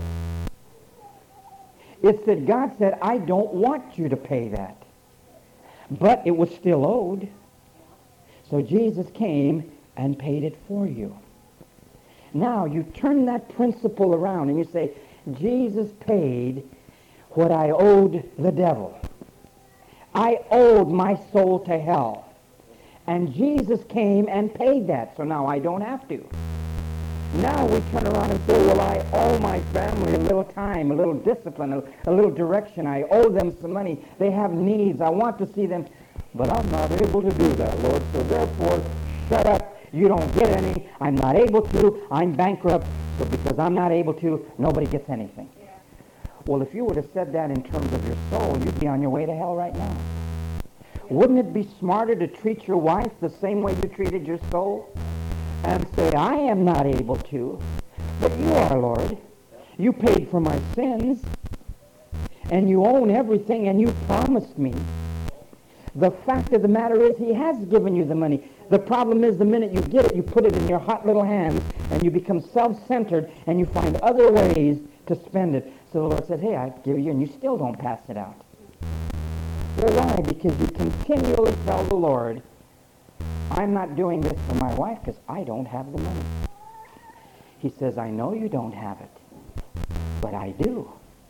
It's that God said, I don't want you to pay that. But it was still owed. So Jesus came and paid it for you. Now you turn that principle around and you say, Jesus paid what I owed the devil. I owed my soul to hell. And Jesus came and paid that, so now I don't have to. Now we turn around and say, well, I owe my family a little time, a little discipline, a, a little direction. I owe them some money. They have needs. I want to see them. But I'm not able to do that, Lord, so therefore, shut up. You don't get any. I'm not able to. I'm bankrupt. So because I'm not able to, nobody gets anything. Yeah. Well, if you would have said that in terms of your soul, you'd be on your way to hell right now. Wouldn't it be smarter to treat your wife the same way you treated your soul? And say, I am not able to, but you are, Lord. You paid for my sins, and you own everything, and you promised me. The fact of the matter is, he has given you the money. The problem is, the minute you get it, you put it in your hot little hands, and you become self-centered, and you find other ways to spend it. So the Lord said, hey, I give you, and you still don't pass it out. Well, why? Because you continually tell the Lord, I'm not doing this for my wife because I don't have the money. He says, I know you don't have it, but I do.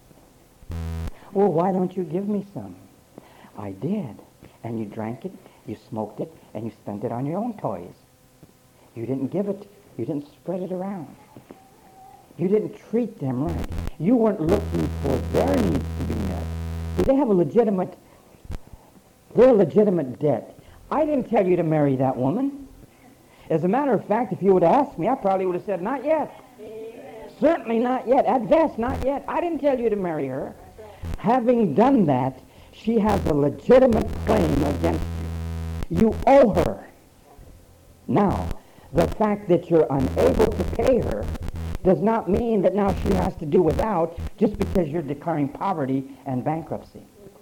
Well, why don't you give me some? I did. And you drank it, you smoked it, and you spent it on your own toys. You didn't give it. You didn't spread it around. You didn't treat them right. You weren't looking for their needs to be met. See, they have a legitimate, they're a legitimate debt. I didn't tell you to marry that woman. As a matter of fact, if you would have asked me, I probably would have said, not yet. Amen. Certainly not yet. At best, not yet. I didn't tell you to marry her. Having done that, she has a legitimate claim against you. You owe her. Now, the fact that you're unable to pay her does not mean that now she has to do without just because you're declaring poverty and bankruptcy.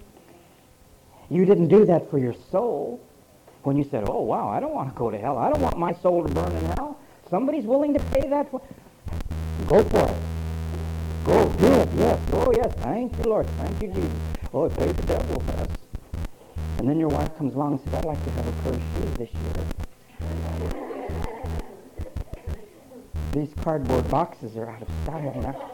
You didn't do that for your soul. When you said, oh, wow, I don't want to go to hell. I don't want my soul to burn in hell. Somebody's willing to pay that for. Go for it. Go do it, yes. Oh, yes. Thank you, Lord. Thank you, Jesus. Oh, it paid the devil for us. And then your wife comes along and says, I'd like to have a pair of shoes this year. These cardboard boxes are out of style now.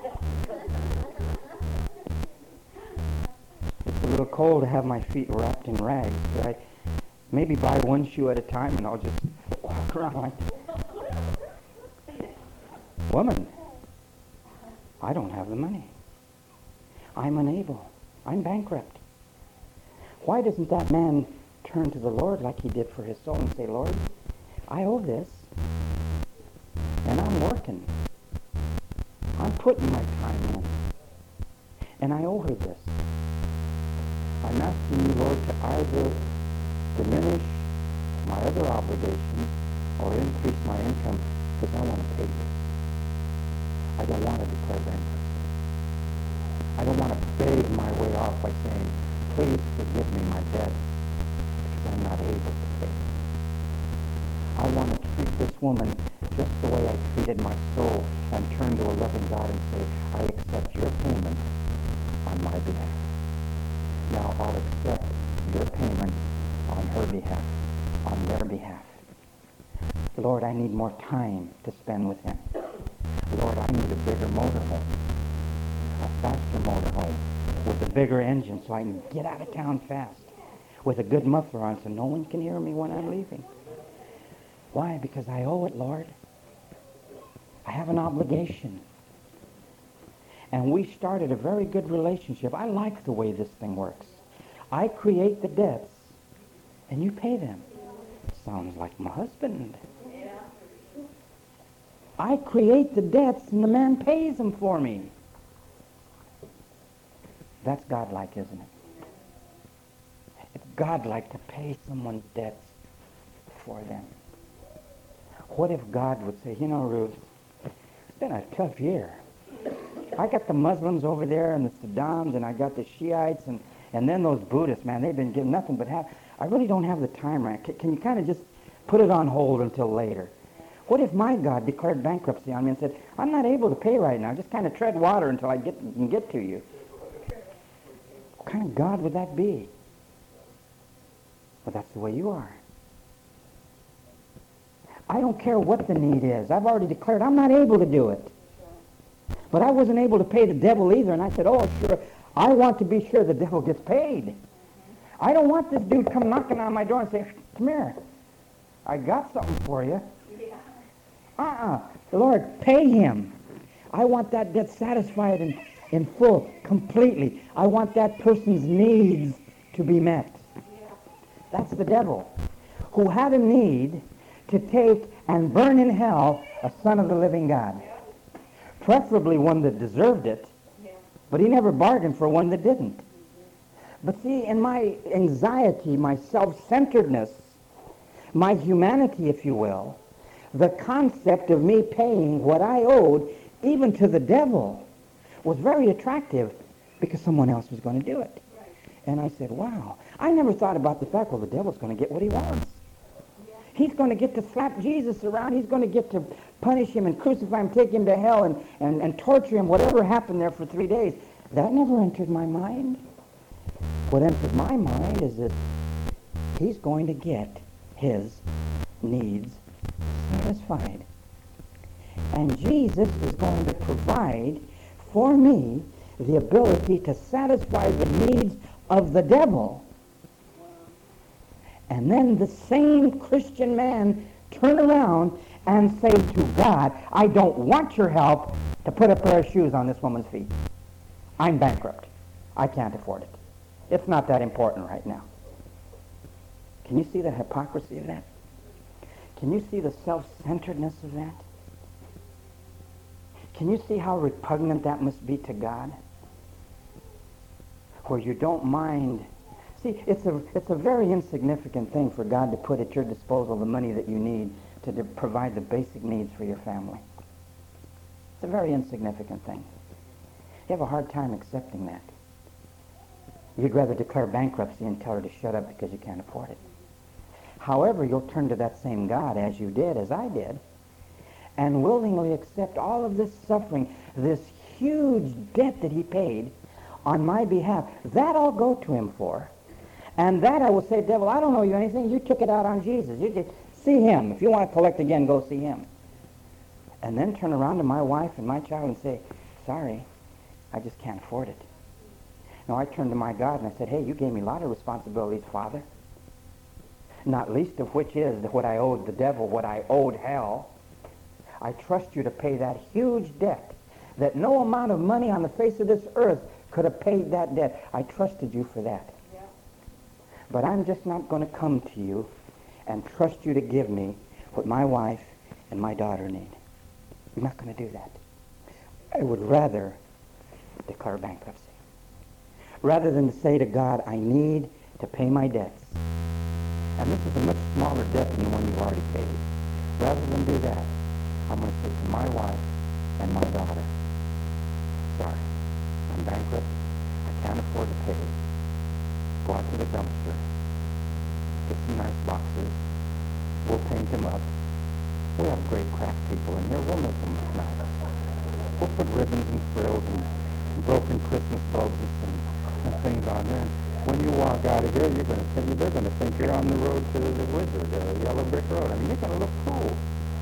It's a little cold to have my feet wrapped in rags, right? Maybe buy one shoe at a time and I'll just walk around like that. Woman, I don't have the money. I'm unable. I'm bankrupt. Why doesn't that man turn to the Lord like he did for his soul and say, Lord, I owe this, and I'm working. I'm putting my time in, and I owe her this. I'm asking you, Lord, to either diminish my other obligations or increase my income because I want to pay this. I don't want to declare bankruptcy. I don't want to beg my way off by saying, please forgive me my debt, because I'm not able to pay. I want to treat this woman just the way I treated my soul and turn to a loving God and say, I accept your payment on my behalf. Now I'll accept your payment on her behalf, on their behalf. Lord, I need more time to spend with him. Lord, I need a bigger motorhome, a faster motorhome with a bigger engine so I can get out of town fast, with a good muffler on so no one can hear me when I'm leaving. Why? Because I owe it, Lord. I have an obligation. And we started a very good relationship. I like the way this thing works. I create the debts, and you pay them. Sounds like my husband. I create the debts, and the man pays them for me. That's godlike, isn't it? It's godlike to pay someone's debts for them. What if God would say, you know, Ruth, it's been a tough year. I got the Muslims over there and the Saddams, and I got the Shiites, and, and then those Buddhists, man, they've been getting nothing but half. I really don't have the time right. Can, can you kind of just put it on hold until later? What if my God declared bankruptcy on me and said, I'm not able to pay right now. Just kind of tread water until I get can get to you. What kind of God would that be? Well, that's the way you are. I don't care what the need is. I've already declared I'm not able to do it. But I wasn't able to pay the devil either. And I said, oh, sure, I want to be sure the devil gets paid. I don't want this dude come knocking on my door and say, come here, I got something for you. Uh-uh. Lord, pay him. I want that debt satisfied in, in full, completely. I want that person's needs to be met. That's the devil, who had a need to take and burn in hell a son of the living God. Preferably one that deserved it, but he never bargained for one that didn't. But see, in my anxiety, my self-centeredness, my humanity, if you will, the concept of me paying what I owed, even to the devil, was very attractive because someone else was going to do it. And I said, wow, I never thought about the fact, well, the devil's going to get what he wants. He's going to get to slap Jesus around. He's going to get to punish him and crucify him, take him to hell, and, and, and torture him, whatever happened there for three days. That never entered my mind. What entered my mind is that he's going to get his needs satisfied. And Jesus is going to provide for me the ability to satisfy the needs of the devil. And then the same Christian man turn around and say to God, I don't want your help to put a pair of shoes on this woman's feet. I'm bankrupt. I can't afford it. It's not that important right now. Can you see the hypocrisy of that? Can you see the self-centeredness of that? Can you see how repugnant that must be to God? Where you don't mind. See, it's a, it's a very insignificant thing for God to put at your disposal the money that you need to de- provide the basic needs for your family. It's a very insignificant thing. You have a hard time accepting that. You'd rather declare bankruptcy and tell her to shut up because you can't afford it. However, you'll turn to that same God, as you did, as I did, and willingly accept all of this suffering, this huge debt that he paid on my behalf. That I'll go to him for. And that I will say, devil, I don't owe you anything. You took it out on Jesus. You just see him. If you want to collect again, go see him. And then turn around to my wife and my child and say, sorry, I just can't afford it. No, I turned to my God and I said, hey, you gave me a lot of responsibilities, Father. Not least of which is what I owed the devil, what I owed hell. I trust you to pay that huge debt that no amount of money on the face of this earth could have paid that debt. I trusted you for that. Yeah. But I'm just not going to come to you and trust you to give me what my wife and my daughter need. I'm not going to do that. I would rather declare bankruptcy. Rather than to say to God, I need to pay my debts. And this is a much smaller debt than the one you've already paid. Rather than do that, I'm going to say to my wife and my daughter, sorry, I'm bankrupt. I can't afford to pay. Go out to the dumpster. Get some nice boxes. We'll paint them up. We have great craft people in here. We'll make them look nice. We'll put ribbons and frills and broken Christmas bulbs and, and things on there. And when you walk out of here, you're going to think they're going to think you're on the road to the Wizard, uh, Yellow Brick Road. I mean, you're going to look cool.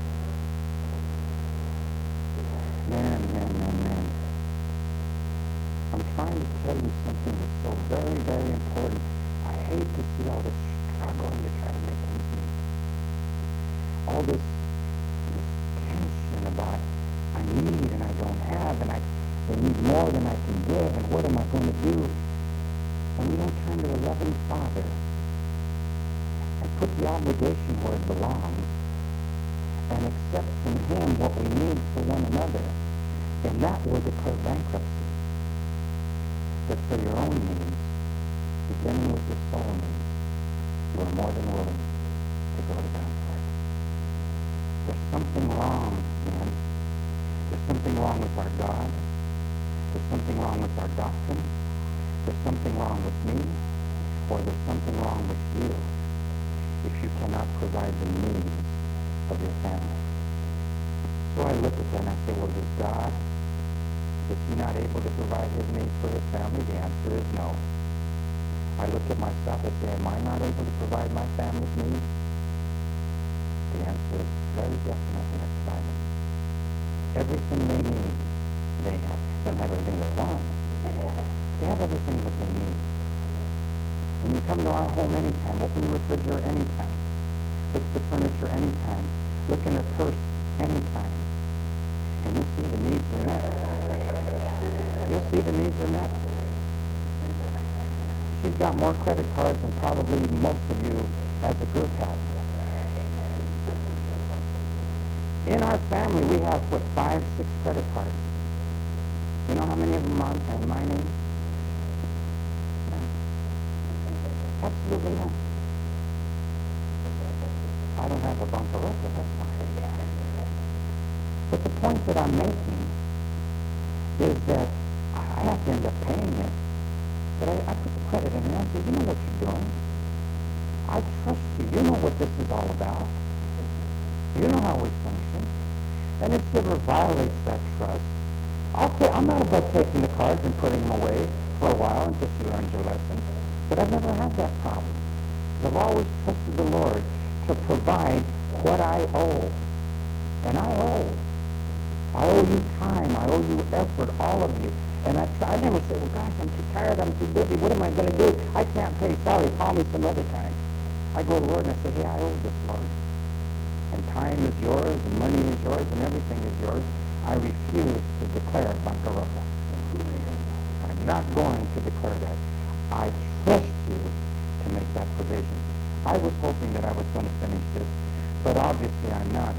Man, man, man, man. I'm trying to tell you something that's so very, very important. I hate to see all this struggling to try to make things meet. All this, this tension about I need and I don't have, and I they need more than I can give, and what am I going to do? And we don't turn to a loving Father and put the obligation where it belongs and accept from Him what we need for one another, then that will declare bankruptcy. But for your own needs, beginning with your soul needs, you are more than willing to go down for it. There's something wrong, man. There's something wrong with our God. There's something wrong with our doctrine. There's something wrong with me. Or there's something wrong with you if you cannot provide the needs of your family. So I look at that and I say, well, does God, is He not able to provide His needs for His family? The answer is no. I look at myself and say, am I not able to provide my family's needs? The answer is very definitely I provide them. Everything they need, they have. They don't have everything they want. They have everything that they need. When you come to our home anytime, open the refrigerator anytime, look at the furniture anytime, look in her purse anytime, and you'll see the needs are met. You'll see the needs are met. She's got more credit cards than probably most of you as a group have. In our family, we have, what, five, six credit cards. You know how many of them are in my name? Absolutely not. I don't have a bancarota, that's fine. But the point that I'm making is that I have to end up paying it. But I, I put the credit in there and I say, you know what you're doing. I trust you. You know what this is all about. You know how we function. And if she ever violates that trust, I'll say, I'm not about taking the cards and putting them away for a while until she learns her lesson. But I've never had that problem. I've always trusted the Lord to provide what I owe. And I owe. I owe you time. I owe you effort, all of you. And I, try, I never say, well, gosh, I'm too tired. I'm too busy. What am I going to do? I can't pay. Sorry, call me some other time. I go to the Lord and I say, hey, I owe this, Lord. And time is yours, and money is yours, and everything is yours. I refuse to declare bancarota. I'm not going to declare that. I trust you to make that provision. I was hoping that I was going to finish this, but obviously I'm not.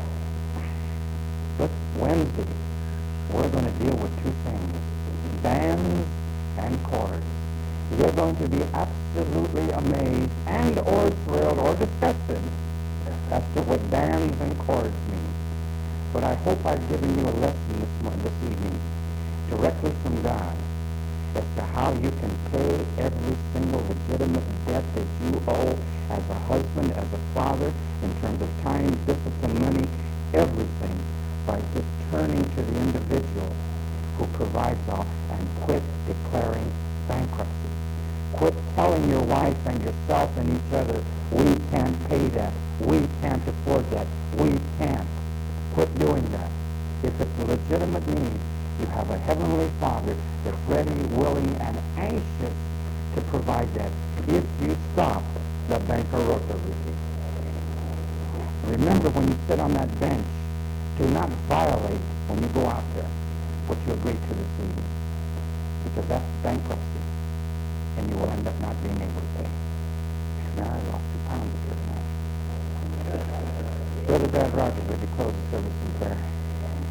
But Wednesday, we're going to deal with two things, bands and chords. You're going to be absolutely amazed and or thrilled or disgusted as to what bands and chords mean. But I hope I've given you a lesson this morning, this evening, directly from God, as to how you can pay every single legitimate debt that you owe as a husband, as a father, in terms of time, discipline, money, everything, by just turning to the individual who provides all, and quit declaring bankruptcy. Quit telling your wife and yourself and each other, we can't pay that, we can't afford that, we can't. Quit doing that. If it's a legitimate need, you have a heavenly Father that's ready, willing, and anxious to provide that if you stop the bancarota routine. Remember, when you sit on that bench, do not violate when you go out there what you agreed to this evening, because that's bankruptcy, and you will end up not being able to pay. Now I lost two pounds of here tonight. Brother Brad Rogers, would you close the service in prayer?